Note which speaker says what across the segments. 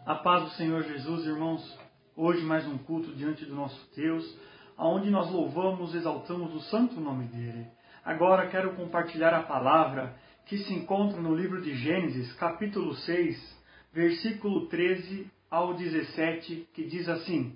Speaker 1: A paz do Senhor Jesus, irmãos. Hoje mais um culto diante do nosso Deus, onde nós louvamos, exaltamos o santo nome dEle. Agora quero compartilhar a palavra que se encontra no livro de Gênesis, capítulo 6, versículo 13 ao 17, que diz assim: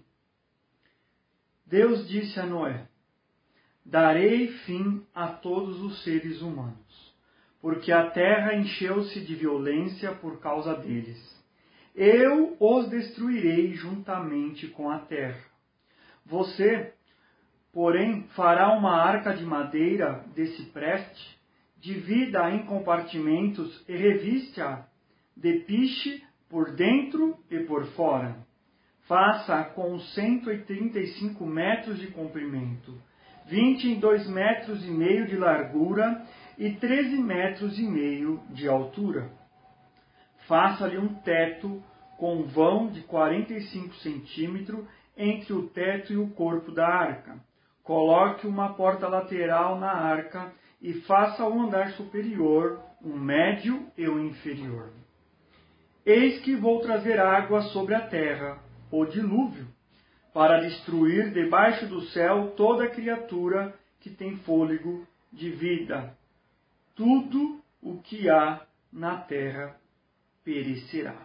Speaker 1: Deus disse a Noé: darei fim a todos os seres humanos, porque a terra encheu-se de violência por causa deles. Eu os destruirei juntamente com a terra. Você, porém, fará uma arca de madeira de cipreste, divida-a em compartimentos e reviste-a de piche por dentro e por fora. Faça com 135 metros de comprimento, 22 metros e meio de largura e 13 metros e meio de altura. Faça-lhe um teto com vão de 45 centímetros entre o teto e o corpo da arca. Coloque uma porta lateral na arca e faça o andar superior, um médio e um inferior. Eis que vou trazer água sobre a terra, o dilúvio, para destruir debaixo do céu toda criatura que tem fôlego de vida. Tudo o que há na terra perecerá.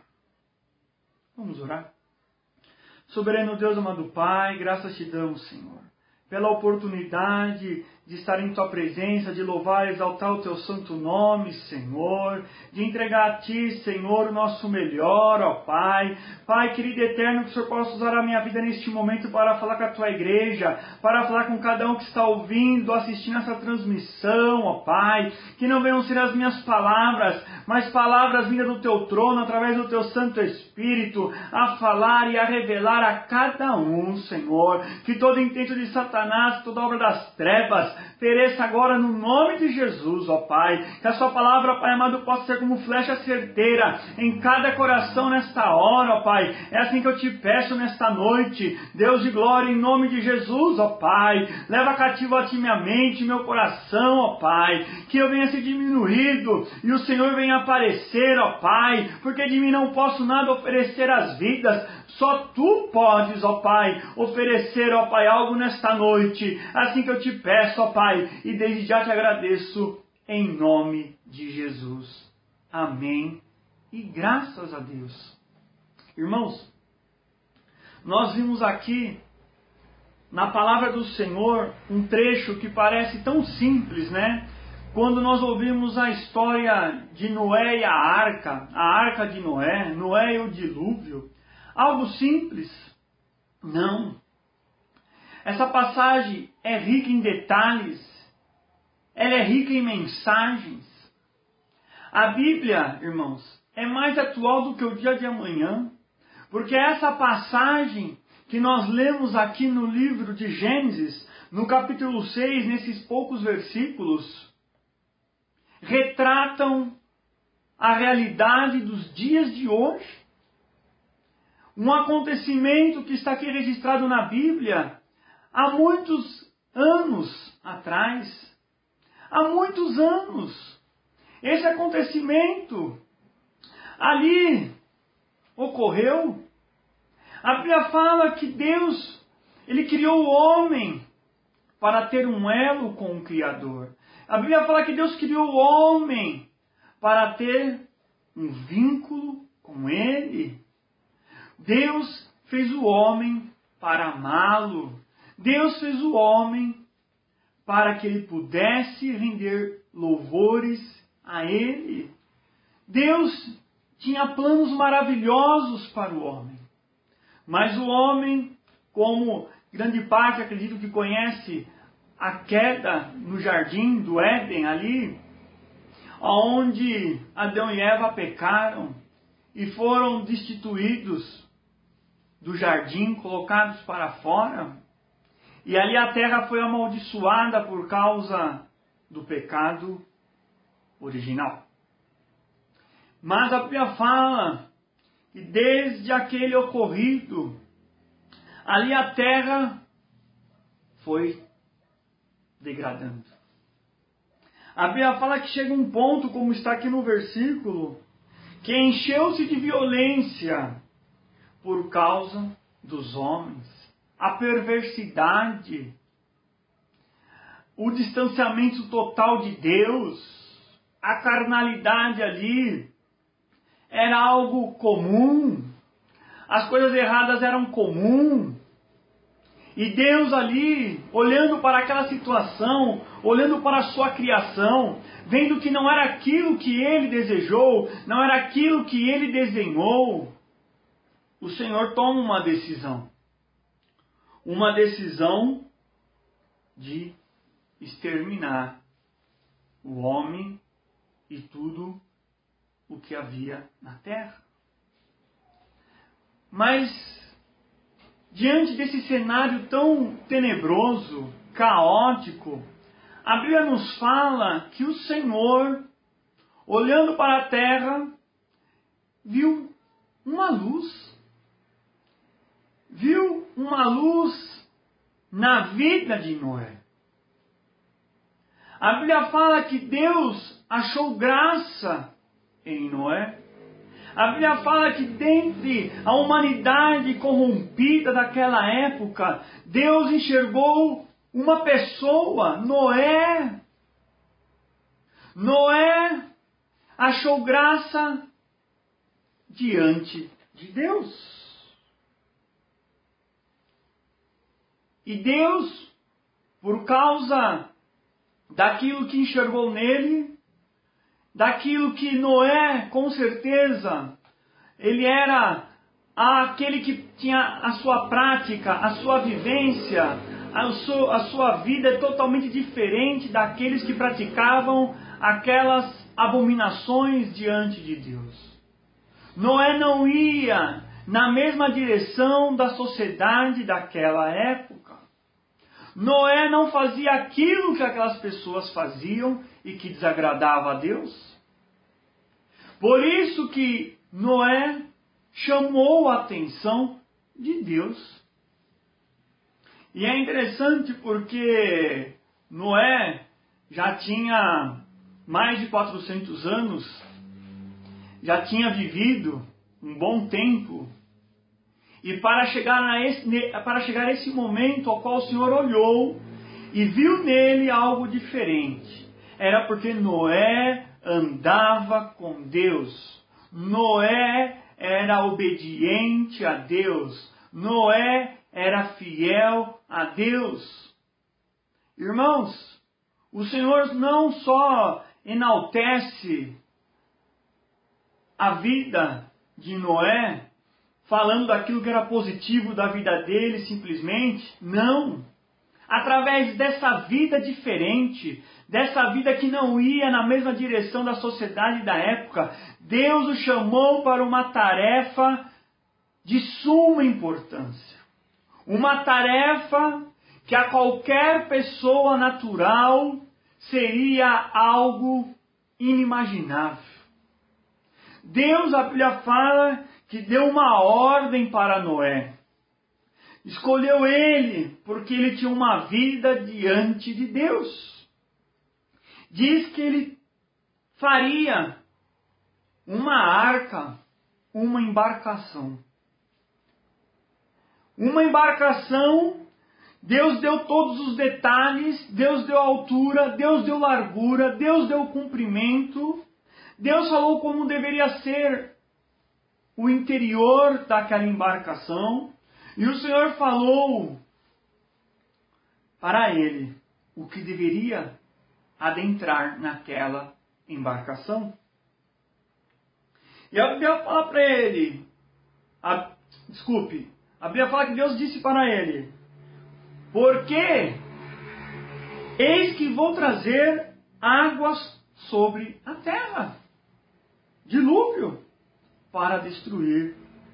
Speaker 1: Vamos orar? Soberano Deus, amado Pai, graças te damos, Senhor, pela oportunidade de estar em Tua presença, de louvar e exaltar o Teu santo nome, Senhor, de entregar a Ti, Senhor, o nosso melhor, ó Pai. Pai, querido e eterno, que o Senhor possa usar a minha vida neste momento para falar com a Tua igreja, para falar com cada um que está ouvindo, assistindo essa transmissão, ó Pai, que não venham ser as minhas palavras, mas palavras vindas do Teu trono, através do Teu Santo Espírito, a falar e a revelar a cada um, Senhor, que todo intento de Satanás, toda obra das trevas, pereça agora no nome de Jesus, ó Pai. Que a sua palavra, Pai amado, possa ser como flecha certeira em cada coração nesta hora, ó Pai. É assim que eu te peço nesta noite, Deus de glória, em nome de Jesus, ó Pai. Leva cativo a ti minha mente, meu coração, ó Pai. Que eu venha ser diminuído e o Senhor venha aparecer, ó Pai. Porque de mim não posso nada oferecer às vidas. Só Tu podes, ó Pai, oferecer, ó Pai, algo nesta noite. Assim que eu te peço, ó Pai, e desde já te agradeço, em nome de Jesus. Amém. E graças a Deus. Irmãos, nós vimos aqui, na palavra do Senhor, um trecho que parece tão simples, né? Quando nós ouvimos a história de Noé e a arca de Noé, Noé e o dilúvio. Algo simples? Não. Essa passagem é rica em detalhes. Ela é rica em mensagens. A Bíblia, irmãos, é mais atual do que o dia de amanhã. Porque essa passagem que nós lemos aqui no livro de Gênesis, no capítulo 6, nesses poucos versículos, retratam a realidade dos dias de hoje. Um acontecimento que está aqui registrado na Bíblia há muitos anos atrás. Há muitos anos. Esse acontecimento ali ocorreu. A Bíblia fala que Deus, Ele criou o homem para ter um elo com o Criador. A Bíblia fala que Deus criou o homem para ter um vínculo com Ele. Deus fez o homem para amá-lo. Deus fez o homem para que ele pudesse render louvores a Ele. Deus tinha planos maravilhosos para o homem. Mas o homem, como grande parte, acredito que conhece a queda no jardim do Éden ali, onde Adão e Eva pecaram e foram destituídos do jardim, colocados para fora. E ali a terra foi amaldiçoada por causa do pecado original. Mas a Bíblia fala que desde aquele ocorrido, ali a terra foi degradando. A Bíblia fala que chega um ponto, como está aqui no versículo, que encheu-se de violência por causa dos homens. A perversidade, o distanciamento total de Deus, a carnalidade ali, era algo comum. As coisas erradas eram comum. E Deus ali, olhando para aquela situação, olhando para a sua criação, vendo que não era aquilo que Ele desejou, não era aquilo que Ele desenhou, o Senhor toma uma decisão. Uma decisão de exterminar o homem e tudo o que havia na terra. Mas, diante desse cenário tão tenebroso, caótico, a Bíblia nos fala que o Senhor, olhando para a terra, viu uma luz. Viu uma luz na vida de Noé. A Bíblia fala que Deus achou graça em Noé. A Bíblia fala que dentre a humanidade corrompida daquela época, Deus enxergou uma pessoa, Noé. Noé achou graça diante de Deus. E Deus, por causa daquilo que enxergou nele, daquilo que Noé, com certeza, ele era aquele que tinha a sua prática, a sua vivência, a sua vida é totalmente diferente daqueles que praticavam aquelas abominações diante de Deus. Noé não ia na mesma direção da sociedade daquela época. Noé não fazia aquilo que aquelas pessoas faziam e que desagradava a Deus. Por isso que Noé chamou a atenção de Deus. E é interessante porque Noé já tinha mais de 400 anos, já tinha vivido um bom tempo. E para chegar a esse momento ao qual o Senhor olhou e viu nele algo diferente, era porque Noé andava com Deus. Noé era obediente a Deus. Noé era fiel a Deus. Irmãos, o Senhor não só enaltece a vida de Noé, falando daquilo que era positivo da vida dele simplesmente. Não. Através dessa vida diferente, dessa vida que não ia na mesma direção da sociedade da época, Deus o chamou para uma tarefa de suma importância. Uma tarefa que a qualquer pessoa natural seria algo inimaginável. Deus, a Bíblia fala que deu uma ordem para Noé. Escolheu ele porque ele tinha uma vida diante de Deus. Diz que ele faria uma arca, uma embarcação. Uma embarcação, Deus deu todos os detalhes, Deus deu altura, Deus deu largura, Deus deu comprimento, Deus falou como deveria ser o interior daquela embarcação, e o Senhor falou para ele o que deveria adentrar naquela embarcação. E a Bíblia fala para ele, a Bíblia fala que Deus disse para ele: porque eis que vou trazer águas sobre a terra, dilúvio, para destruir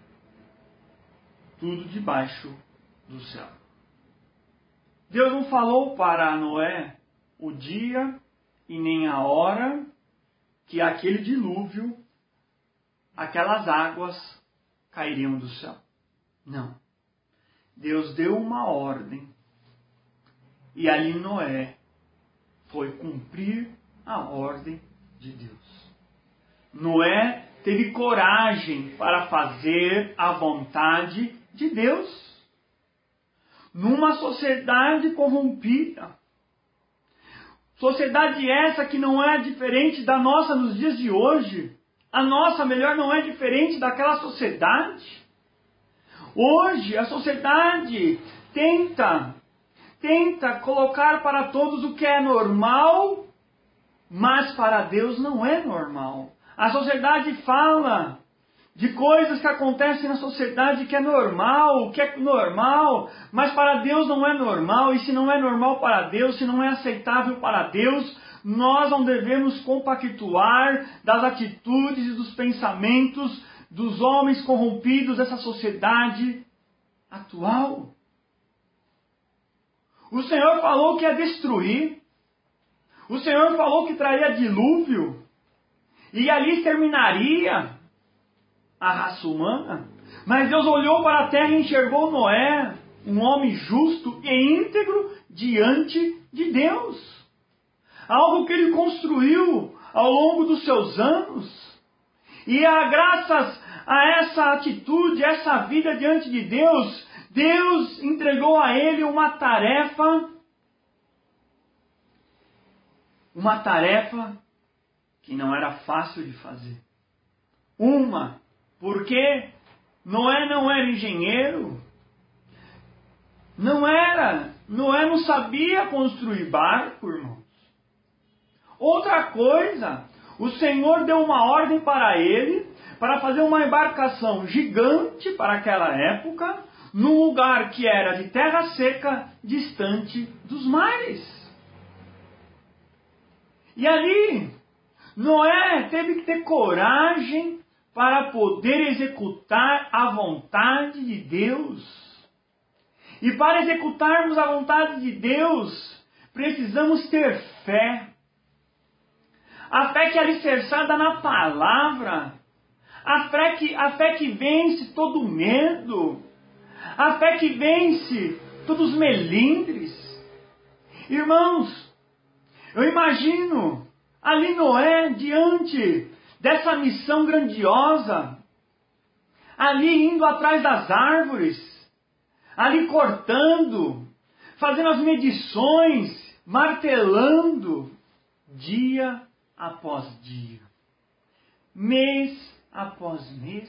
Speaker 1: tudo debaixo do céu. Deus não falou para Noé o dia e nem a hora que aquele dilúvio, aquelas águas cairiam do céu. Não. Deus deu uma ordem e ali Noé foi cumprir a ordem de Deus. Noé teve coragem para fazer a vontade de Deus. Numa sociedade corrompida. Sociedade essa que não é diferente da nossa nos dias de hoje. A nossa, melhor, não é diferente daquela sociedade. Hoje, a sociedade tenta colocar para todos o que é normal, mas para Deus não é normal. A sociedade fala de coisas que acontecem na sociedade que é normal, mas para Deus não é normal, e se não é normal para Deus, se não é aceitável para Deus, nós não devemos compactuar das atitudes e dos pensamentos dos homens corrompidos dessa sociedade atual. O Senhor falou que ia destruir, o Senhor falou que traria dilúvio, e ali terminaria a raça humana. Mas Deus olhou para a terra e enxergou Noé, um homem justo e íntegro diante de Deus. Algo que ele construiu ao longo dos seus anos. E graças a essa atitude, essa vida diante de Deus, Deus entregou a ele uma tarefa que não era fácil de fazer. Porque Noé não era engenheiro, Noé não sabia construir barco, irmãos. Outra coisa, o Senhor deu uma ordem para ele, para fazer uma embarcação gigante para aquela época, num lugar que era de terra seca, distante dos mares. E ali, Noé teve que ter coragem para poder executar a vontade de Deus. E para executarmos a vontade de Deus, precisamos ter fé. A fé que é alicerçada na palavra. A fé que vence todo medo. A fé que vence todos os melindres. Irmãos, eu imagino ali Noé diante dessa missão grandiosa, ali indo atrás das árvores, ali cortando, fazendo as medições, martelando, dia após dia, mês após mês.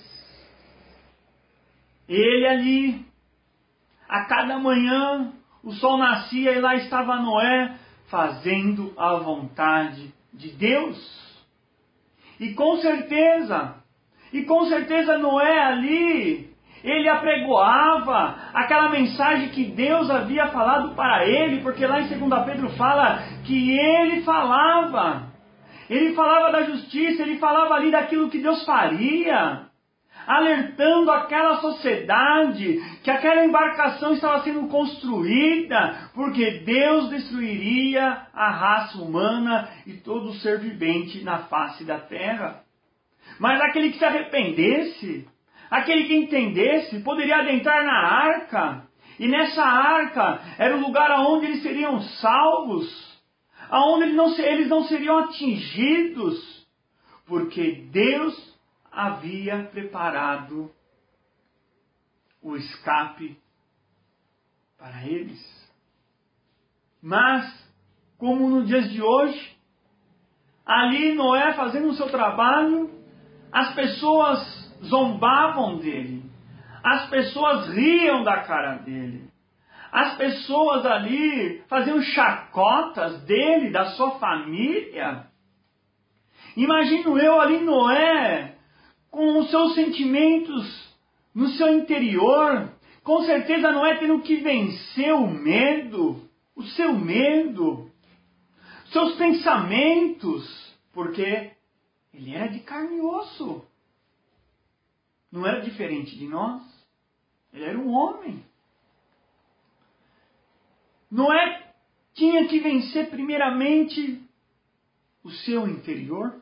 Speaker 1: Ele ali, a cada manhã, o sol nascia e lá estava Noé fazendo a vontade de Deus. E com certeza Noé ali, ele apregoava aquela mensagem que Deus havia falado para ele, porque lá em 2 Pedro fala que ele falava da justiça, ele falava ali daquilo que Deus faria, alertando aquela sociedade que aquela embarcação estava sendo construída, porque Deus destruiria a raça humana e todo ser vivente na face da terra. Mas aquele que se arrependesse, aquele que entendesse, poderia adentrar na arca, e nessa arca era o lugar onde eles seriam salvos, aonde eles não seriam atingidos, porque Deus havia preparado o escape para eles. Mas, como nos dias de hoje, ali Noé fazendo o seu trabalho, as pessoas zombavam dele, as pessoas riam da cara dele, as pessoas ali faziam chacotas dele, da sua família. Imagino eu ali Noé, com os seus sentimentos no seu interior, com certeza Noé tendo que vencer o seu medo, seus pensamentos, porque ele era de carne e osso, não era diferente de nós, ele era um homem. Noé tinha que vencer primeiramente o seu interior,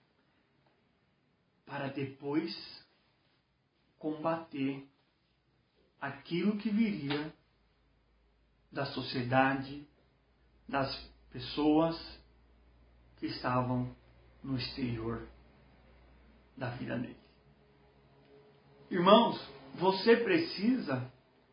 Speaker 1: para depois combater aquilo que viria da sociedade, das pessoas que estavam no exterior. da vida dele. Irmãos, você precisa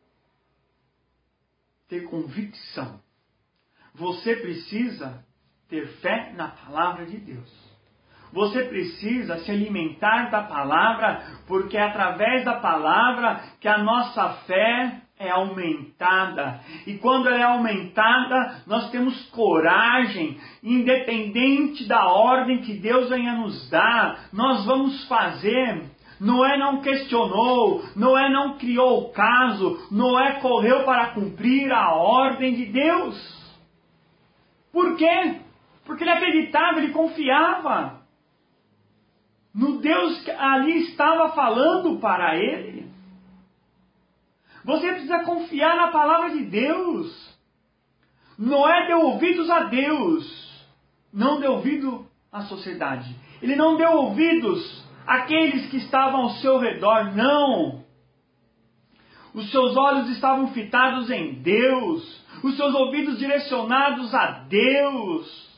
Speaker 1: ter convicção. Você precisa ter fé na palavra de Deus. Você precisa se alimentar da palavra, porque é através da palavra que a nossa fé é aumentada. E quando ela é aumentada, nós temos coragem, independente da ordem que Deus venha nos dar, nós vamos fazer. Noé não questionou, Noé não criou o caso, Noé correu para cumprir a ordem de Deus. Por quê? Porque ele acreditava, ele confiava no Deus que ali estava falando para ele. Você precisa confiar na palavra de Deus. Noé deu ouvidos a Deus, não deu ouvido à sociedade. Ele não deu ouvidos àqueles que estavam ao seu redor, não. Os seus olhos estavam fitados em Deus, os seus ouvidos direcionados a Deus.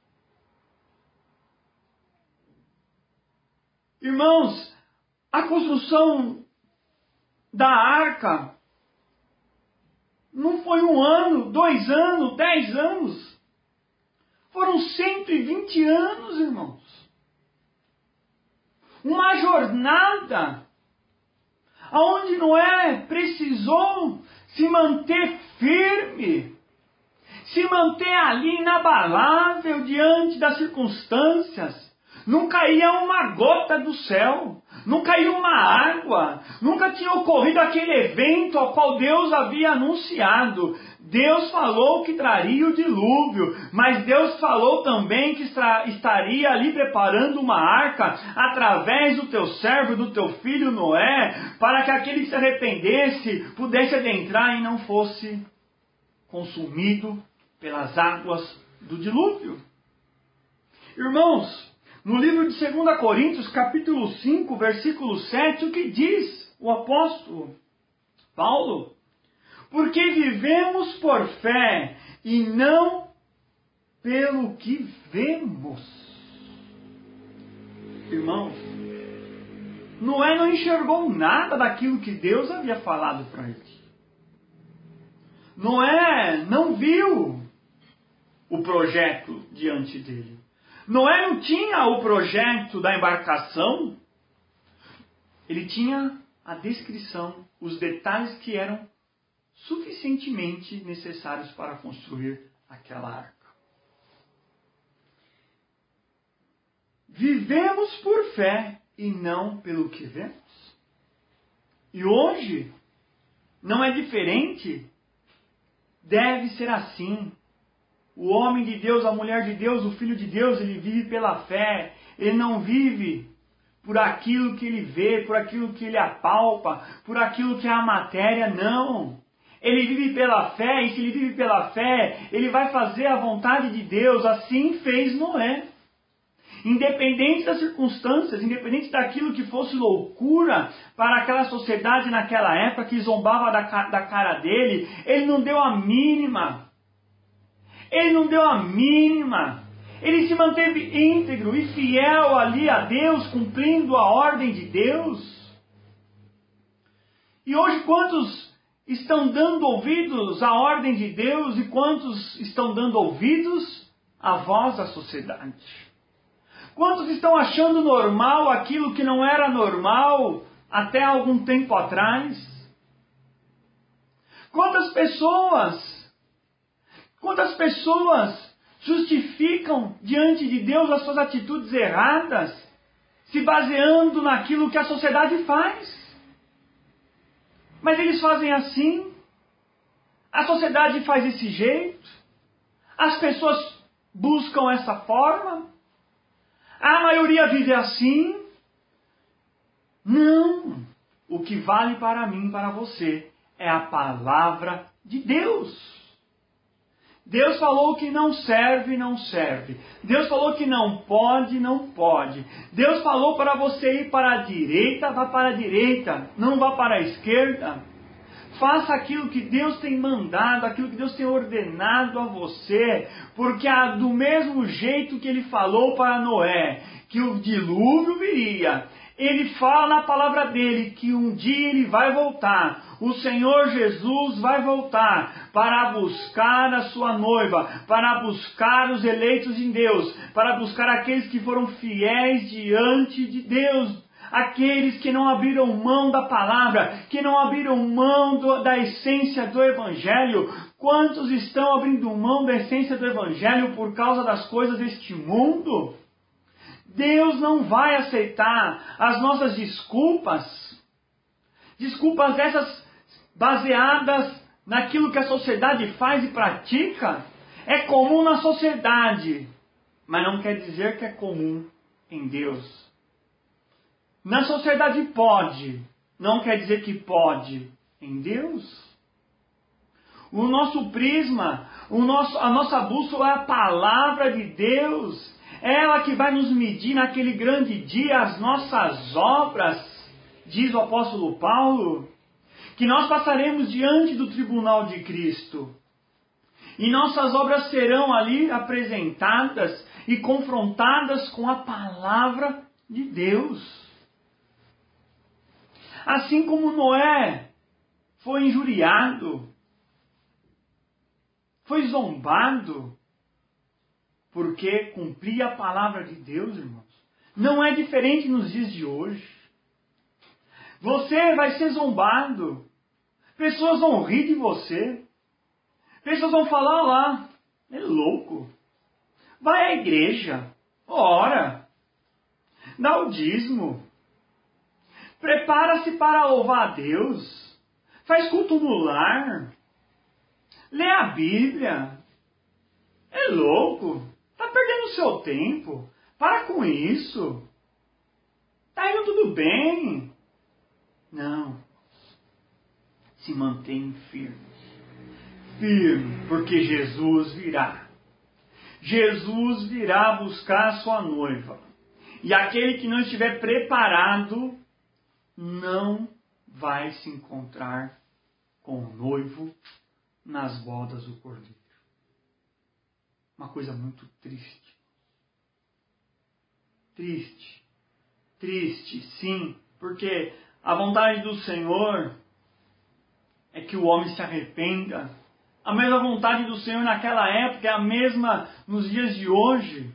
Speaker 1: Irmãos, a construção da arca não foi 1 ano, 2 anos, 10 anos. Foram 120 anos, irmãos. Uma jornada onde Noé precisou se manter firme, se manter ali inabalável diante das circunstâncias. Não caía uma gota do céu, não caía uma água, nunca tinha ocorrido aquele evento ao qual Deus havia anunciado. Deus falou que traria o dilúvio, mas Deus falou também que estaria ali preparando uma arca através do teu servo, do teu filho Noé, para que aquele que se arrependesse pudesse adentrar e não fosse consumido pelas águas do dilúvio. Irmãos, no livro de 2 Coríntios, capítulo 5, versículo 7, o que diz o apóstolo Paulo? Porque vivemos por fé e não pelo que vemos. Irmãos, Noé não enxergou nada daquilo que Deus havia falado para ele. Noé não viu o projeto diante dele. Noé não tinha o projeto da embarcação. Ele tinha a descrição, os detalhes que eram suficientemente necessários para construir aquela arca. Vivemos por fé e não pelo que vemos. E hoje não é diferente. Deve ser assim. O homem de Deus, a mulher de Deus, o filho de Deus, ele vive pela fé. Ele não vive por aquilo que ele vê, por aquilo que ele apalpa, por aquilo que é a matéria, não. Ele vive pela fé, e se ele vive pela fé, ele vai fazer a vontade de Deus. Assim fez Noé. Independente das circunstâncias, independente daquilo que fosse loucura para aquela sociedade naquela época que zombava da cara dele, ele não deu a mínima. Ele não deu a mínima. Ele se manteve íntegro e fiel ali a Deus, cumprindo a ordem de Deus. E hoje quantos estão dando ouvidos à ordem de Deus e quantos estão dando ouvidos à voz da sociedade? Quantos estão achando normal aquilo que não era normal até algum tempo atrás? Quantas pessoas justificam diante de Deus as suas atitudes erradas, se baseando naquilo que a sociedade faz? Mas eles fazem assim, a sociedade faz desse jeito, as pessoas buscam essa forma, a maioria vive assim. Não, o que vale para mim e para você é a palavra de Deus. Deus falou que não serve, não serve. Deus falou que não pode, não pode. Deus falou para você ir para a direita, vá para a direita. Não vá para a esquerda. Faça aquilo que Deus tem mandado, aquilo que Deus tem ordenado a você, porque do mesmo jeito que Ele falou para Noé, que o dilúvio viria, Ele fala na palavra dele que um dia Ele vai voltar. O Senhor Jesus vai voltar para buscar a sua noiva, para buscar os eleitos em Deus, para buscar aqueles que foram fiéis diante de Deus. Aqueles que não abriram mão da palavra, que não abriram mão da essência do Evangelho. Quantos estão abrindo mão da essência do Evangelho por causa das coisas deste mundo? Deus não vai aceitar as nossas desculpas. Desculpas essas baseadas naquilo que a sociedade faz e pratica. É comum na sociedade, mas não quer dizer que é comum em Deus. Na sociedade pode, não quer dizer que pode em Deus. O nosso prisma, a nossa bússola é a palavra de Deus. É ela que vai nos medir naquele grande dia as nossas obras, diz o apóstolo Paulo, que nós passaremos diante do tribunal de Cristo. E nossas obras serão ali apresentadas e confrontadas com a palavra de Deus. Assim como Noé foi injuriado, foi zombado, porque cumpria a palavra de Deus, irmãos. Não é diferente nos dias de hoje. Você vai ser zombado. Pessoas vão rir de você. Pessoas vão falar lá, é louco. Vai à igreja, ora, dá o dízimo. Prepara-se para louvar a Deus. Faz culto no lar. Lê a Bíblia. É louco. Está perdendo o seu tempo. Para com isso. Está indo tudo bem. Não. Se mantém firme. Firme, porque Jesus virá. Jesus virá buscar a sua noiva. E aquele que não estiver preparado não vai se encontrar com o noivo nas bodas do Cordeiro. Uma coisa muito triste. Triste. Triste, sim, porque a vontade do Senhor é que o homem se arrependa. A mesma vontade do Senhor naquela época é a mesma nos dias de hoje.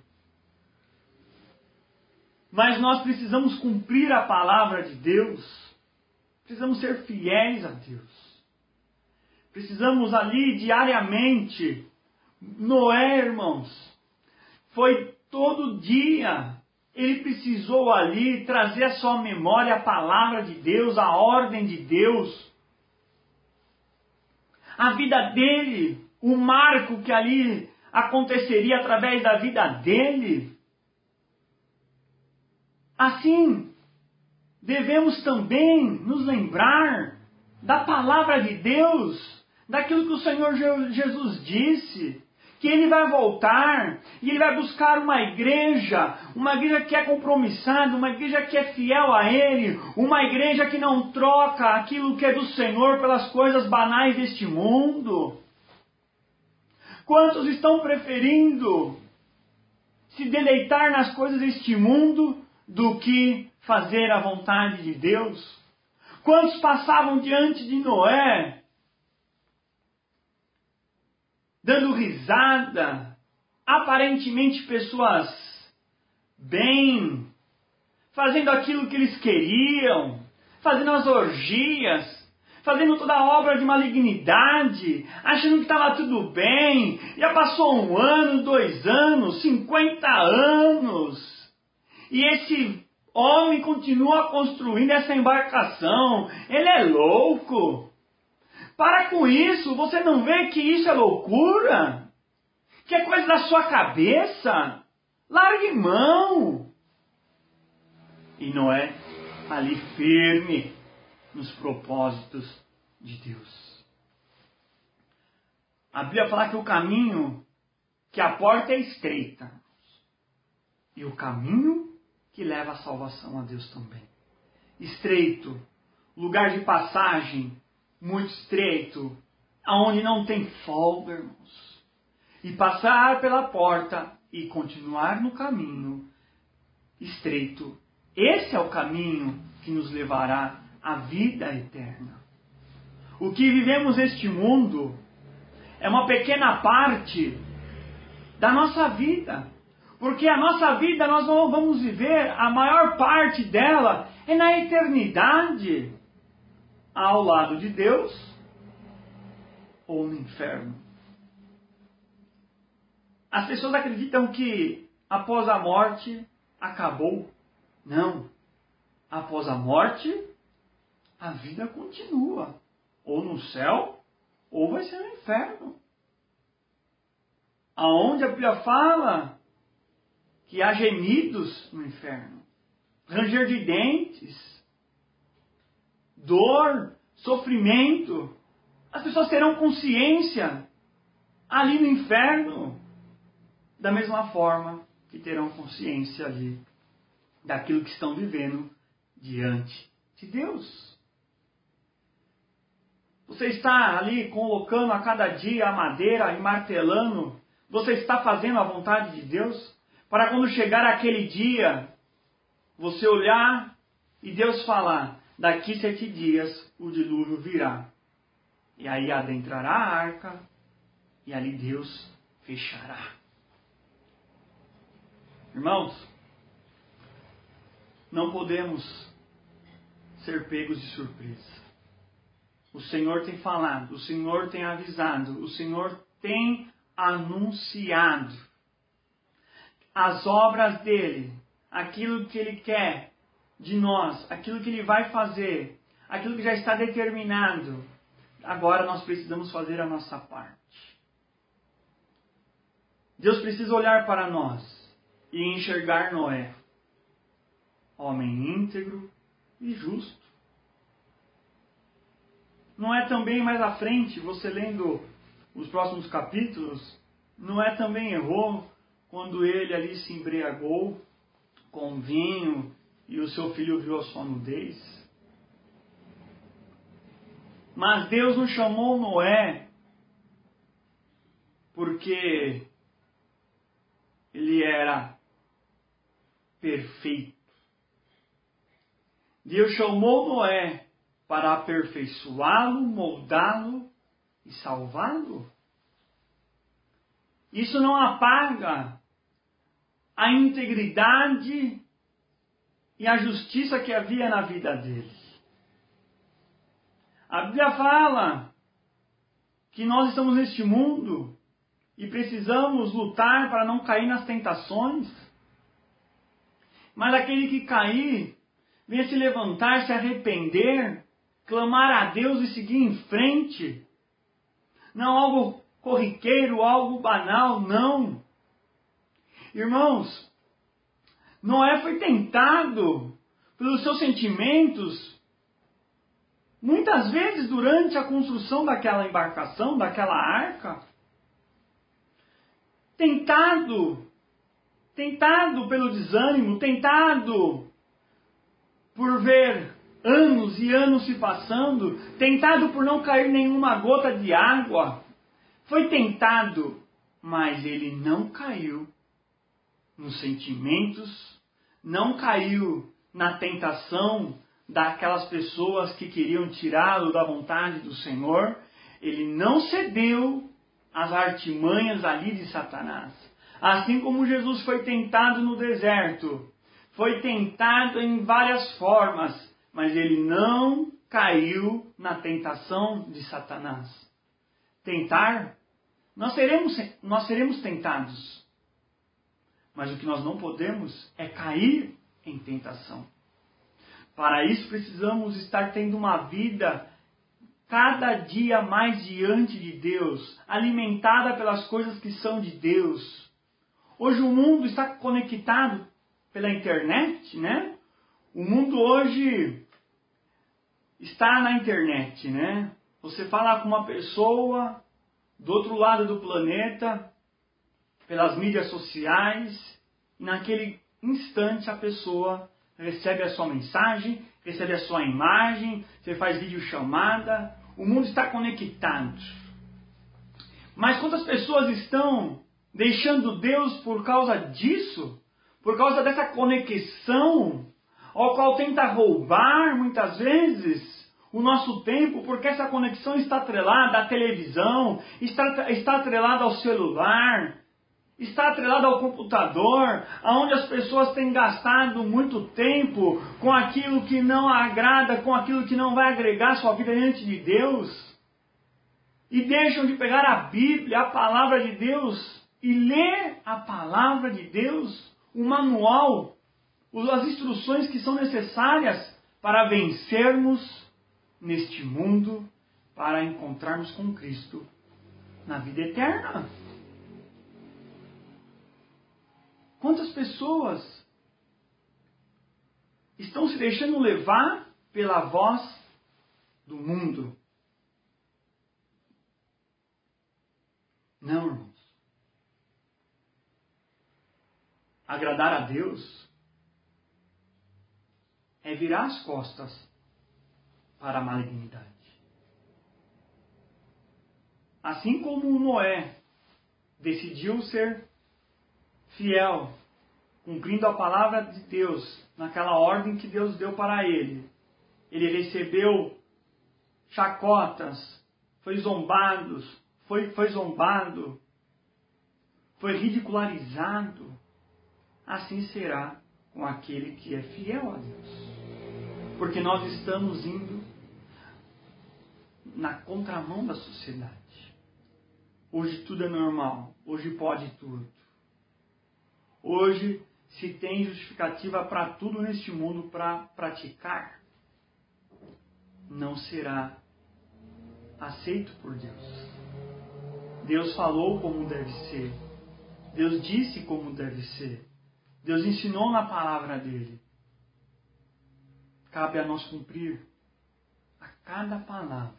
Speaker 1: Mas nós precisamos cumprir a palavra de Deus. Precisamos ser fiéis a Deus. Precisamos ali diariamente. Noé, irmãos, foi todo dia. Ele precisou ali trazer à sua memória a palavra de Deus, a ordem de Deus. A vida dele, o marco que ali aconteceria através da vida dele. Assim, devemos também nos lembrar da palavra de Deus, daquilo que o Senhor Jesus disse, que Ele vai voltar e Ele vai buscar uma igreja que é compromissada, uma igreja que é fiel a Ele, uma igreja que não troca aquilo que é do Senhor pelas coisas banais deste mundo. Quantos estão preferindo se deleitar nas coisas deste mundo do que fazer a vontade de Deus? Quantos passavam diante de Noé, dando risada, aparentemente pessoas bem, fazendo aquilo que eles queriam, fazendo as orgias, fazendo toda a obra de malignidade, achando que estava tudo bem. Já passou 1 ano, 2 anos, 50 anos. E esse homem continua construindo essa embarcação. Ele é louco. Para com isso. Você não vê que isso é loucura? Que é coisa da sua cabeça? Largue mão. E Noé ali firme nos propósitos de Deus. A Bíblia fala que o caminho, que a porta é estreita. E o caminho que leva à salvação a Deus também. Estreito, lugar de passagem muito estreito, aonde não tem folga, irmãos. E passar pela porta e continuar no caminho estreito. Esse é o caminho que nos levará à vida eterna. O que vivemos neste mundo é uma pequena parte da nossa vida. Porque a nossa vida nós não vamos viver, a maior parte dela é na eternidade, ao lado de Deus ou no inferno. As pessoas acreditam que após a morte acabou. Não. Após a morte, a vida continua. Ou no céu, ou vai ser no inferno. Aonde a Bíblia fala que há gemidos no inferno, ranger de dentes, dor, sofrimento. As pessoas terão consciência ali no inferno, da mesma forma que terão consciência ali daquilo que estão vivendo diante de Deus. Você está ali colocando a cada dia a madeira e martelando. Você está fazendo a vontade de Deus? Para quando chegar aquele dia, você olhar e Deus falar, daqui 7 dias o dilúvio virá. E aí adentrará a arca e ali Deus fechará. Irmãos, não podemos ser pegos de surpresa. O Senhor tem falado, o Senhor tem avisado, o Senhor tem anunciado as obras dele, aquilo que ele quer de nós, aquilo que ele vai fazer, aquilo que já está determinado. Agora nós precisamos fazer a nossa parte. Deus precisa olhar para nós e enxergar Noé, homem íntegro e justo. Noé também mais à frente, você lendo os próximos capítulos, Noé também errou quando ele ali se embriagou com vinho e o seu filho viu a sua nudez. Mas Deus não chamou Noé porque ele era perfeito. Deus chamou Noé para aperfeiçoá-lo, moldá-lo e salvá-lo. Isso não apaga a integridade e a justiça que havia na vida dele. A Bíblia fala que nós estamos neste mundo e precisamos lutar para não cair nas tentações. Mas aquele que cair, venha se levantar, se arrepender, clamar a Deus e seguir em frente. Não algo corriqueiro, algo banal, não. Irmãos, Noé foi tentado pelos seus sentimentos, muitas vezes durante a construção daquela embarcação, daquela arca. Tentado pelo desânimo, tentado por ver anos e anos se passando, tentado por não cair nenhuma gota de água. Foi tentado, mas ele não caiu nos sentimentos, não caiu na tentação daquelas pessoas que queriam tirá-lo da vontade do Senhor. Ele não cedeu às artimanhas ali de Satanás. Assim como Jesus foi tentado no deserto, foi tentado em várias formas, mas ele não caiu na tentação de Satanás. Tentar, nós seremos tentados. Mas o que nós não podemos é cair em tentação. Para isso precisamos estar tendo uma vida cada dia mais diante de Deus, alimentada pelas coisas que são de Deus. Hoje o mundo está conectado pela internet, né? O mundo hoje está na internet, né? Você fala com uma pessoa do outro lado do planeta, pelas mídias sociais, e naquele instante a pessoa recebe a sua mensagem, recebe a sua imagem, você faz videochamada, O mundo está conectado. Mas quantas pessoas estão deixando Deus por causa disso? Por causa dessa conexão, ao qual tenta roubar muitas vezes o nosso tempo, porque essa conexão está atrelada à televisão, está atrelada ao celular, está atrelada ao computador, onde as pessoas têm gastado muito tempo com aquilo que não agrada, com aquilo que não vai agregar sua vida diante de Deus. E deixam de pegar a Bíblia, a palavra de Deus, e ler a palavra de Deus, o manual, as instruções que são necessárias para vencermos neste mundo, para encontrarmos com Cristo na vida eterna. Quantas pessoas estão se deixando levar pela voz do mundo? Não, irmãos. Agradar a Deus é virar as costas para a malignidade. Assim como Noé decidiu ser fiel, cumprindo a palavra de Deus, naquela ordem que Deus deu para ele. Ele recebeu chacotas, foi zombado, foi ridicularizado. Assim será com aquele que é fiel a Deus. Porque nós estamos indo na contramão da sociedade. Hoje tudo é normal, hoje pode tudo. Hoje se tem justificativa para tudo neste mundo para praticar. Não será aceito por Deus. Deus falou como deve ser. Deus disse como deve ser. Deus ensinou na palavra dele. Cabe a nós cumprir a cada palavra,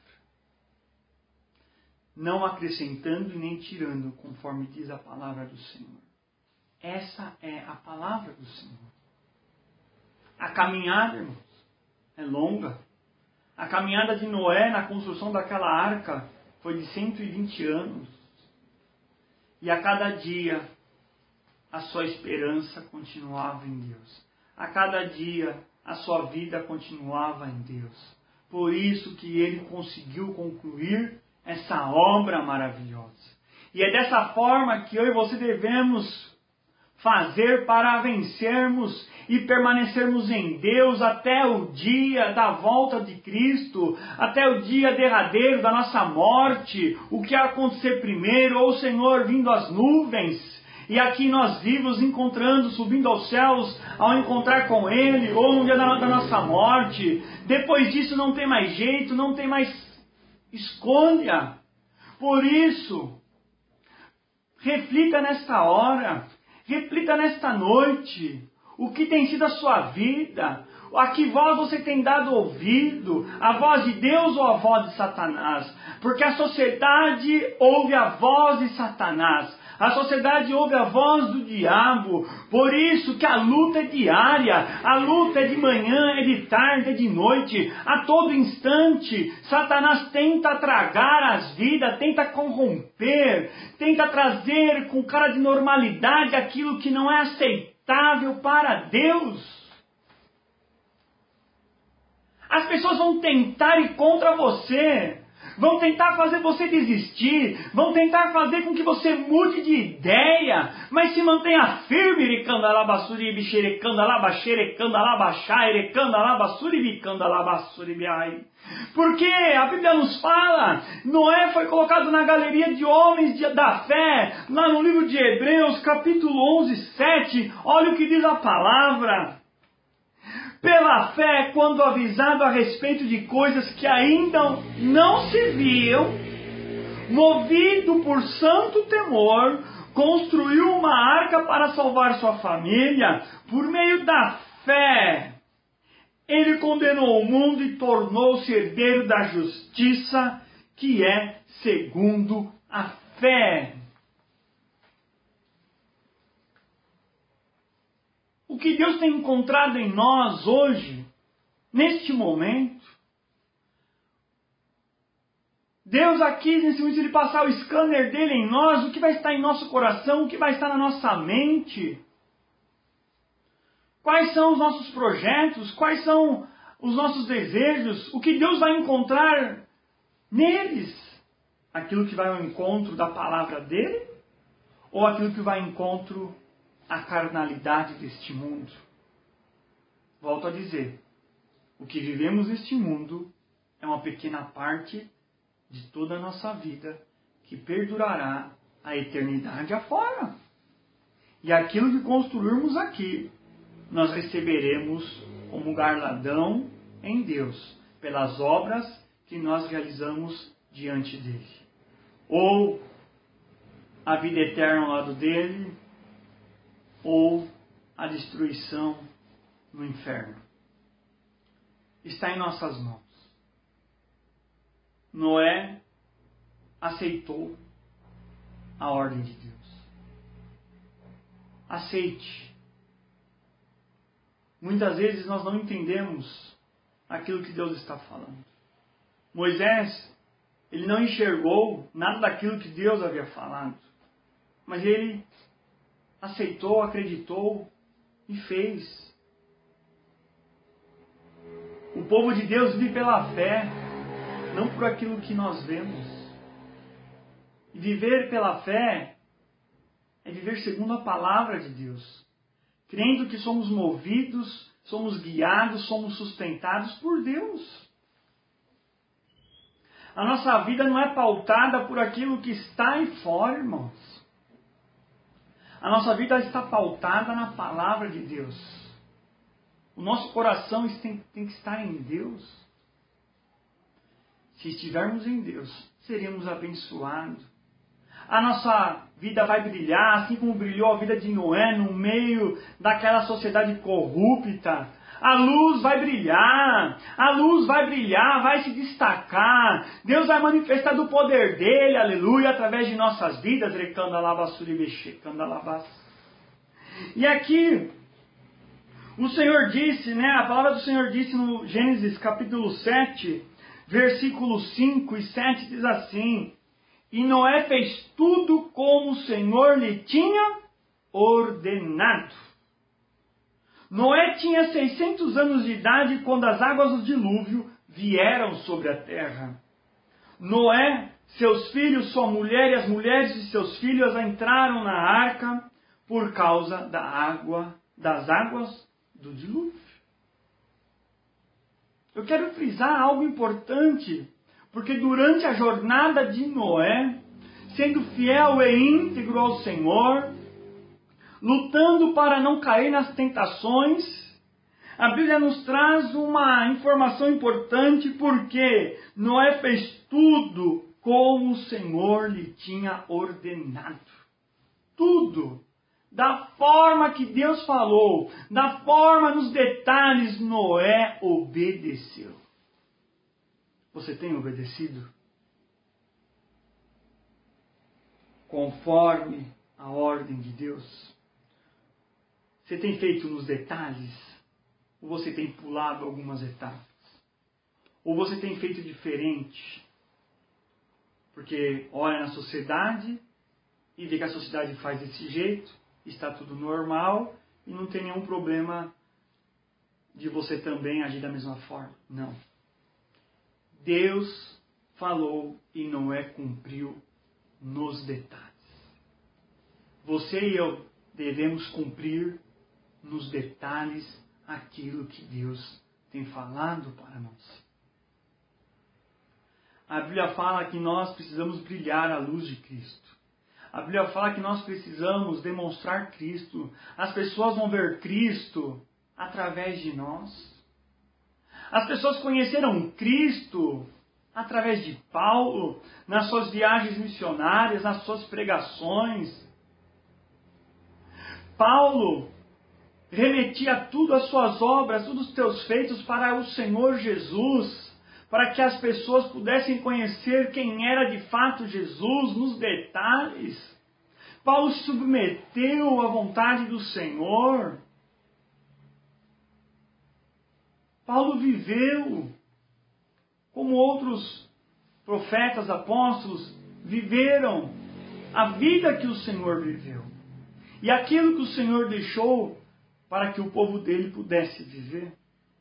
Speaker 1: não acrescentando e nem tirando, conforme diz a palavra do Senhor. Essa é a palavra do Senhor. A caminhada, irmãos, é longa. A caminhada de Noé na construção daquela arca foi de 120 anos. E a cada dia a sua esperança continuava em Deus. A cada dia a sua vida continuava em Deus. Por isso que ele conseguiu concluir essa obra maravilhosa. E é dessa forma que eu e você devemos fazer para vencermos e permanecermos em Deus até o dia da volta de Cristo, até o dia derradeiro da nossa morte, o que acontecer primeiro, ou o Senhor vindo às nuvens, e aqui nós vivos encontrando, subindo aos céus, ao encontrar com Ele, ou no dia da nossa morte. Depois disso não tem mais jeito, não tem mais escolha. Por isso, reflita nesta hora, reflita nesta noite, o que tem sido a sua vida, a que voz você tem dado ouvido, a voz de Deus ou a voz de Satanás? Porque a sociedade ouve a voz de Satanás, a sociedade ouve a voz do diabo. Por isso que a luta é diária, a luta é de manhã, é de tarde, é de noite, a todo instante. Satanás tenta tragar as vidas, tenta corromper, tenta trazer com cara de normalidade aquilo que não é aceitável para Deus. As pessoas vão tentar ir contra você, vão tentar fazer você desistir, vão tentar fazer com que você mude de ideia, mas se mantenha firme, porque a Bíblia nos fala, Noé foi colocado na galeria de homens da fé, lá no livro de Hebreus, capítulo 11, 7, olha o que diz a palavra. Pela fé, quando avisado a respeito de coisas que ainda não se viam, movido por santo temor, construiu uma arca para salvar sua família. Por meio da fé, ele condenou o mundo e tornou-se herdeiro da justiça, que é segundo a fé. O que Deus tem encontrado em nós hoje, neste momento, Deus aqui, nesse momento, Ele passar o scanner dele em nós, o que vai estar em nosso coração, o que vai estar na nossa mente. Quais são os nossos projetos, quais são os nossos desejos, o que Deus vai encontrar neles. Aquilo que vai ao encontro da palavra dele, ou aquilo que vai ao encontro à carnalidade deste mundo. Volto a dizer, o que vivemos neste mundo é uma pequena parte de toda a nossa vida que perdurará a eternidade afora. E aquilo que construirmos aqui, nós receberemos como galardão em Deus, pelas obras que nós realizamos diante dele. Ou a vida eterna ao lado dele, ou a destruição no inferno. Está em nossas mãos. Noé aceitou a ordem de Deus. Aceite. Muitas vezes nós não entendemos aquilo que Deus está falando. Moisés, ele não enxergou nada daquilo que Deus havia falado. Mas ele aceitou, acreditou e fez. O povo de Deus vive pela fé, não por aquilo que nós vemos. E viver pela fé é viver segundo a palavra de Deus, crendo que somos movidos, somos guiados, somos sustentados por Deus. A nossa vida não é pautada por aquilo que está aí fora, irmãos. A nossa vida está pautada na palavra de Deus. O nosso coração tem que estar em Deus. Se estivermos em Deus, seremos abençoados. A nossa vida vai brilhar, assim como brilhou a vida de Noé no meio daquela sociedade corrupta. A luz vai brilhar, vai se destacar. Deus vai manifestar do poder dele, aleluia, através de nossas vidas. E aqui, o Senhor disse, a palavra do Senhor disse no Gênesis capítulo 7, versículos 5 e 7, diz assim: E Noé fez tudo como o Senhor lhe tinha ordenado. Noé tinha 600 anos de idade quando as águas do dilúvio vieram sobre a terra. Noé, seus filhos, sua mulher e as mulheres de seus filhos entraram na arca por causa das águas do dilúvio. Eu quero frisar algo importante, porque durante a jornada de Noé, sendo fiel e íntegro ao Senhor, lutando para não cair nas tentações, a Bíblia nos traz uma informação importante, porque Noé fez tudo como o Senhor lhe tinha ordenado. Tudo. Da forma que Deus falou, da forma, nos detalhes, Noé obedeceu. Você tem obedecido? Conforme a ordem de Deus? Você tem feito nos detalhes? Ou você tem pulado algumas etapas? Ou você tem feito diferente? Porque olha na sociedade e vê que a sociedade faz desse jeito, está tudo normal e não tem nenhum problema de você também agir da mesma forma. Não. Deus falou e Noé cumpriu nos detalhes. Você e eu devemos cumprir nos detalhes aquilo que Deus tem falado para nós. A Bíblia fala que nós precisamos brilhar a luz de Cristo. A Bíblia fala que nós precisamos demonstrar Cristo. As pessoas vão ver Cristo através de nós. As pessoas conheceram Cristo através de Paulo, nas suas viagens missionárias, nas suas pregações. Paulo remetia tudo as suas obras, todos os seus feitos para o Senhor Jesus, para que as pessoas pudessem conhecer quem era de fato Jesus nos detalhes. Paulo se submeteu à vontade do Senhor. Paulo viveu como outros profetas, apóstolos, viveram a vida que o Senhor viveu. E aquilo que o Senhor deixou para que o povo dele pudesse viver.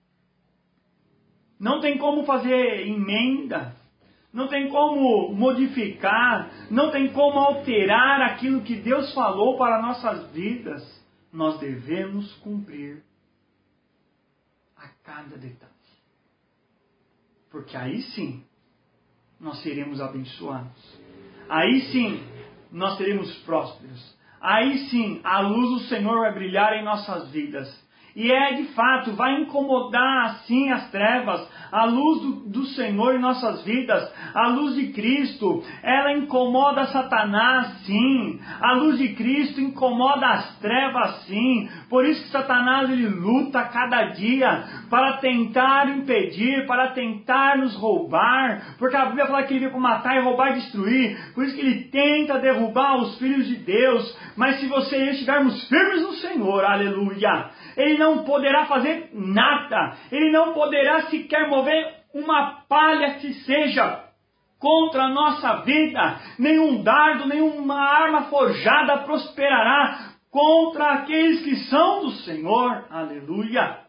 Speaker 1: Não tem como fazer emenda, não tem como modificar, não tem como alterar aquilo que Deus falou para nossas vidas. Nós devemos cumprir a cada detalhe. Porque aí sim, nós seremos abençoados. Aí sim, nós seremos prósperos. Aí sim, a luz do Senhor vai brilhar em nossas vidas. E de fato, vai incomodar assim as trevas. A luz do Senhor em nossas vidas, a luz de Cristo, ela incomoda Satanás, sim. A luz de Cristo incomoda as trevas, sim. Por isso que Satanás ele luta cada dia para tentar impedir, para tentar nos roubar. Porque a Bíblia fala que ele veio para matar e roubar e destruir. Por isso que ele tenta derrubar os filhos de Deus. Mas se você e eu estivermos firmes no Senhor, aleluia, ele não poderá fazer nada. Ele não poderá sequer mover uma palha que seja contra a nossa vida. Nenhum dardo, nenhuma arma forjada prosperará contra aqueles que são do Senhor. Aleluia.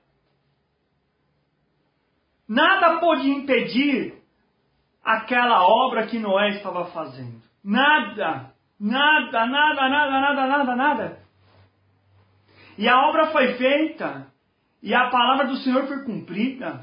Speaker 1: Nada pode impedir aquela obra que Noé estava fazendo. Nada. Nada, nada, nada, nada, nada, nada. E a obra foi feita. E a palavra do Senhor foi cumprida.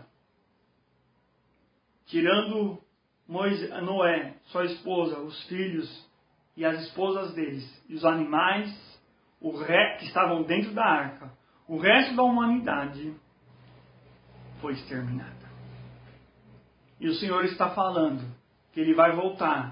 Speaker 1: Tirando Noé, sua esposa, os filhos e as esposas deles, e os animais que estavam dentro da arca, o resto da humanidade foi exterminada. E o Senhor está falando que Ele vai voltar.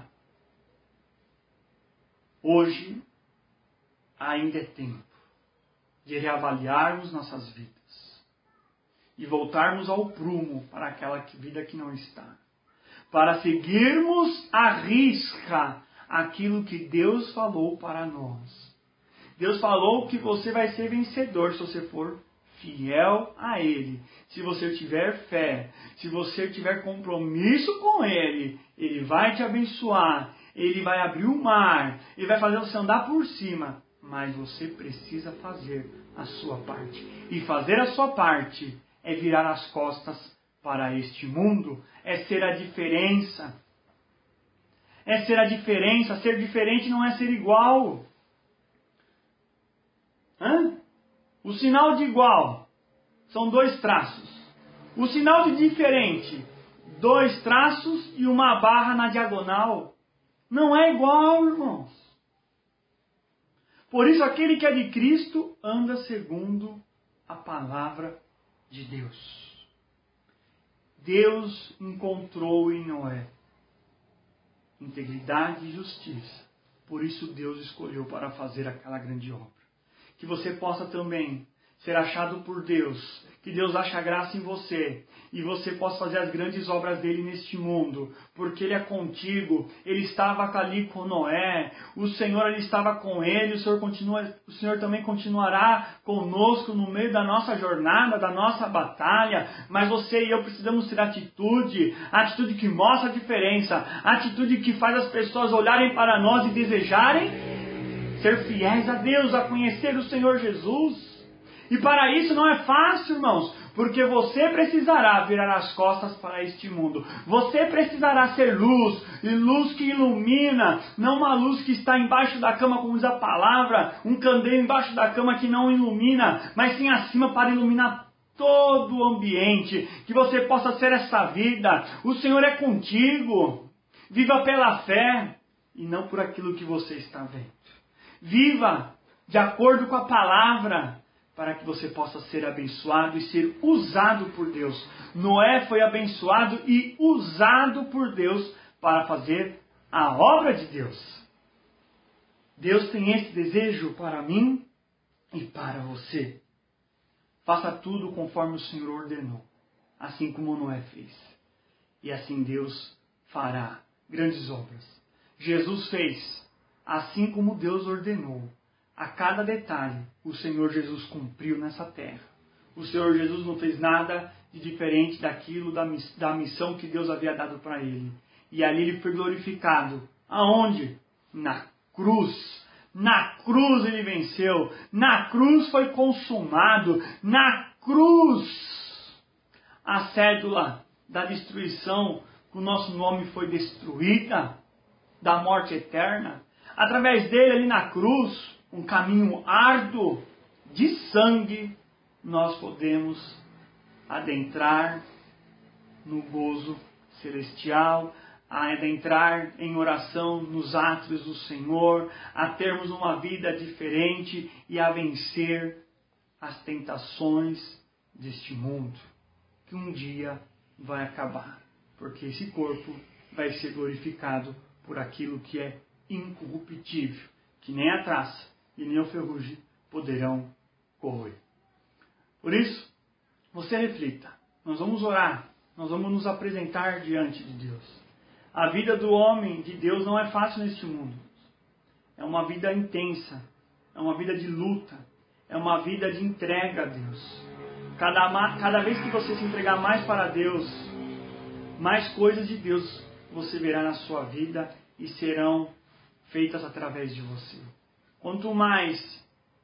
Speaker 1: Hoje ainda é tempo de reavaliarmos nossas vidas e voltarmos ao prumo para aquela vida que não está. Para seguirmos à risca aquilo que Deus falou para nós. Deus falou que você vai ser vencedor se você for fiel a Ele. Se você tiver fé, se você tiver compromisso com Ele, Ele vai te abençoar. Ele vai abrir o mar, Ele vai fazer você andar por cima. Mas você precisa fazer a sua parte. E fazer a sua parte é virar as costas para este mundo. É ser a diferença. É ser a diferença. Ser diferente não é ser igual. O sinal de igual são 2 traços. O sinal de diferente, 2 traços e uma barra na diagonal. Não é igual, irmãos. Por isso, aquele que é de Cristo anda segundo a palavra de Deus. Deus encontrou em Noé integridade e justiça. Por isso, Deus escolheu para fazer aquela grande obra. Que você possa também ser achado por Deus. Que Deus ache a graça em você. E você possa fazer as grandes obras dele neste mundo. Porque Ele é contigo. Ele estava ali com Noé. O Senhor ele estava com ele. O Senhor também continuará conosco no meio da nossa jornada, da nossa batalha. Mas você e eu precisamos ter atitude. Atitude que mostra a diferença. Atitude que faz as pessoas olharem para nós e desejarem ser fiéis a Deus, a conhecer o Senhor Jesus. E para isso não é fácil, irmãos, porque você precisará virar as costas para este mundo. Você precisará ser luz, e luz que ilumina, não uma luz que está embaixo da cama, como diz a palavra, um candeeiro embaixo da cama que não ilumina, mas sim acima para iluminar todo o ambiente, que você possa ser essa vida. O Senhor é contigo. Viva pela fé e não por aquilo que você está vendo. Viva de acordo com a palavra, para que você possa ser abençoado e ser usado por Deus. Noé foi abençoado e usado por Deus para fazer a obra de Deus. Deus tem esse desejo para mim e para você. Faça tudo conforme o Senhor ordenou, assim como Noé fez. E assim Deus fará grandes obras. Jesus fez, assim como Deus ordenou. A cada detalhe, o Senhor Jesus cumpriu nessa terra. O Senhor Jesus não fez nada de diferente daquilo, da missão que Deus havia dado para Ele. E ali ele foi glorificado. Aonde? Na cruz. Na cruz ele venceu. Na cruz foi consumado. Na cruz a cédula da destruição, o nosso nome foi destruída, da morte eterna. Através dele ali na cruz, um caminho árduo de sangue, nós podemos adentrar no gozo celestial, a adentrar em oração nos átrios do Senhor, a termos uma vida diferente e a vencer as tentações deste mundo, que um dia vai acabar, porque esse corpo vai ser glorificado por aquilo que é incorruptível, que nem a traça e nem o ferrugem poderão corroer. Por isso, você reflita, nós vamos orar, nós vamos nos apresentar diante de Deus. A vida do homem de Deus não é fácil neste mundo. É uma vida intensa, é uma vida de luta, é uma vida de entrega a Deus. Cada vez que você se entregar mais para Deus, mais coisas de Deus você verá na sua vida e serão feitas através de você. Quanto mais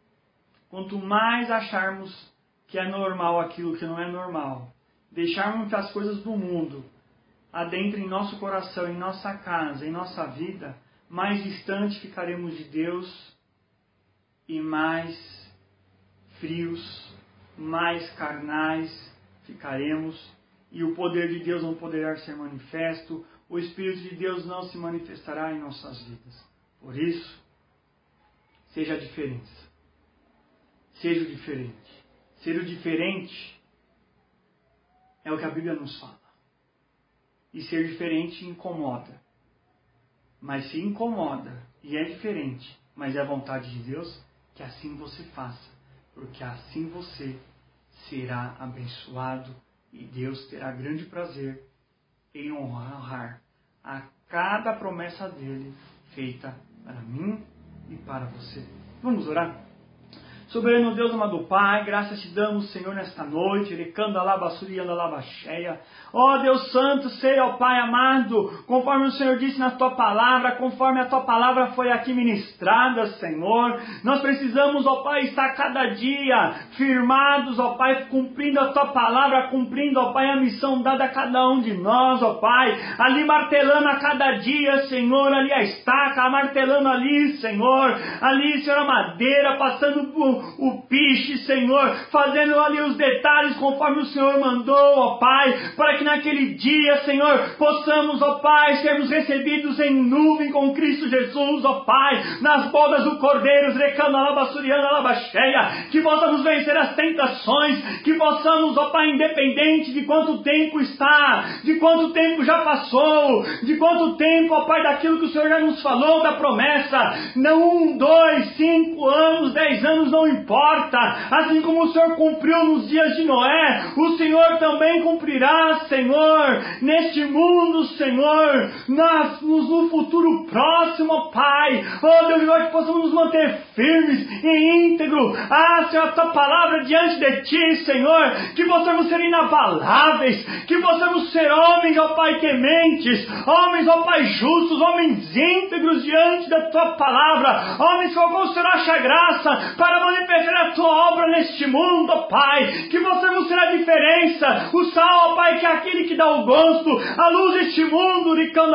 Speaker 1: acharmos que é normal aquilo que não é normal, deixarmos que as coisas do mundo adentrem em nosso coração, em nossa casa, em nossa vida, mais distante ficaremos de Deus e mais frios, mais carnais ficaremos, e o poder de Deus não poderá ser manifesto, o Espírito de Deus não se manifestará em nossas vidas. Por isso, seja a diferença. Seja o diferente. Ser o diferente é o que a Bíblia nos fala. E ser diferente incomoda. Mas se incomoda e é diferente, mas é a vontade de Deus, que assim você faça. Porque assim você será abençoado e Deus terá grande prazer em honrar a cada promessa dele feita para mim e para você. Vamos orar? Soberano Deus, amado Pai, graças te damos, Senhor, nesta noite. Ó Deus Santo, seja, ó Pai amado, conforme o Senhor disse na Tua Palavra, conforme a Tua Palavra foi aqui ministrada, Senhor. Nós precisamos, ó Pai, estar cada dia firmados, ó Pai, cumprindo a Tua Palavra, cumprindo, ó Pai, a missão dada a cada um de nós, ó Pai. Ali martelando a cada dia, Senhor, ali a estaca, martelando ali, Senhor. Ali, Senhor, a madeira, passando por o piche, Senhor, fazendo ali os detalhes conforme o Senhor mandou, ó Pai, para que naquele dia, Senhor, possamos, ó Pai, sermos recebidos em nuvem com Cristo Jesus, ó Pai, nas bodas do Cordeiro, que possamos vencer as tentações, que possamos, ó Pai, independente de quanto tempo está, de quanto tempo já passou, de quanto tempo, ó Pai, daquilo que o Senhor já nos falou, da promessa, não 1, 2, 5 anos, 10 anos, não importa, assim como o Senhor cumpriu nos dias de Noé, o Senhor também cumprirá, Senhor, neste mundo, Senhor, no futuro próximo, Pai. Oh Deus, nós que possamos nos manter firmes e íntegro, Senhor, a Tua Palavra diante de Ti, Senhor, que possamos ser inabaláveis, que possamos ser homens, ó Pai, tementes, homens, ó Pai, justos, homens íntegros diante da Tua Palavra, homens com o Senhor acha graça para manifestar a Tua obra neste mundo, ó Pai, que possamos ser a diferença, o sal, ó Pai, que é aquele que dá o gosto, a luz deste mundo,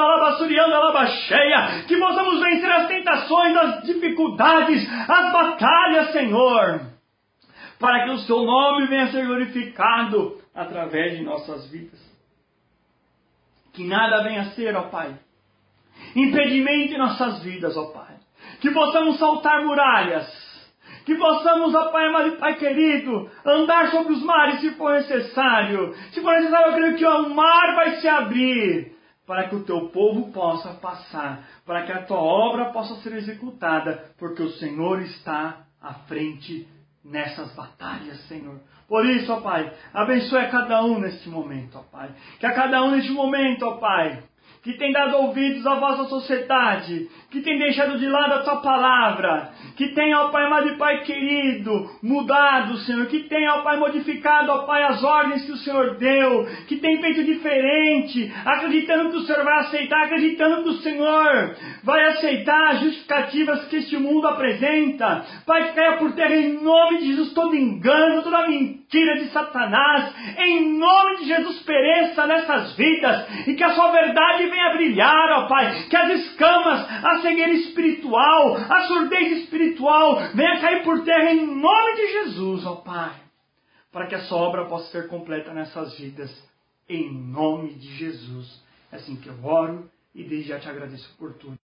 Speaker 1: que possamos vencer as tentações, as dificuldades, as batalhas, Senhor, para que o Seu nome venha a ser glorificado através de nossas vidas. Que nada venha a ser, ó Pai, impedimento em nossas vidas, ó Pai, que possamos saltar muralhas, que possamos, ó Pai amado e Pai querido, andar sobre os mares se for necessário. Se for necessário, eu creio que o mar vai se abrir, para que o Teu povo possa passar, para que a Tua obra possa ser executada, porque o Senhor está à frente nessas batalhas, Senhor. Por isso, ó Pai, abençoe a cada um neste momento, ó Pai. Que a cada um neste momento, ó Pai, que tem dado ouvidos à vossa sociedade, que tem deixado de lado a tua palavra, que tem, ó Pai amado e Pai querido, mudado, Senhor, que tem, ó Pai, modificado, ó Pai, as ordens que o Senhor deu, que tem feito diferente, acreditando que o Senhor vai aceitar, acreditando que o Senhor vai aceitar as justificativas que este mundo apresenta. Pai, que caia por terra em nome de Jesus todo engano, toda mentira de Satanás, em nome de Jesus pereça nessas vidas, e que a sua verdade venha brilhar, ó Pai, que as escamas, a cegueira espiritual, a surdez espiritual venha cair por terra em nome de Jesus, ó Pai, para que a sua obra possa ser completa nessas vidas, em nome de Jesus. É assim que eu oro e desde já te agradeço por tudo.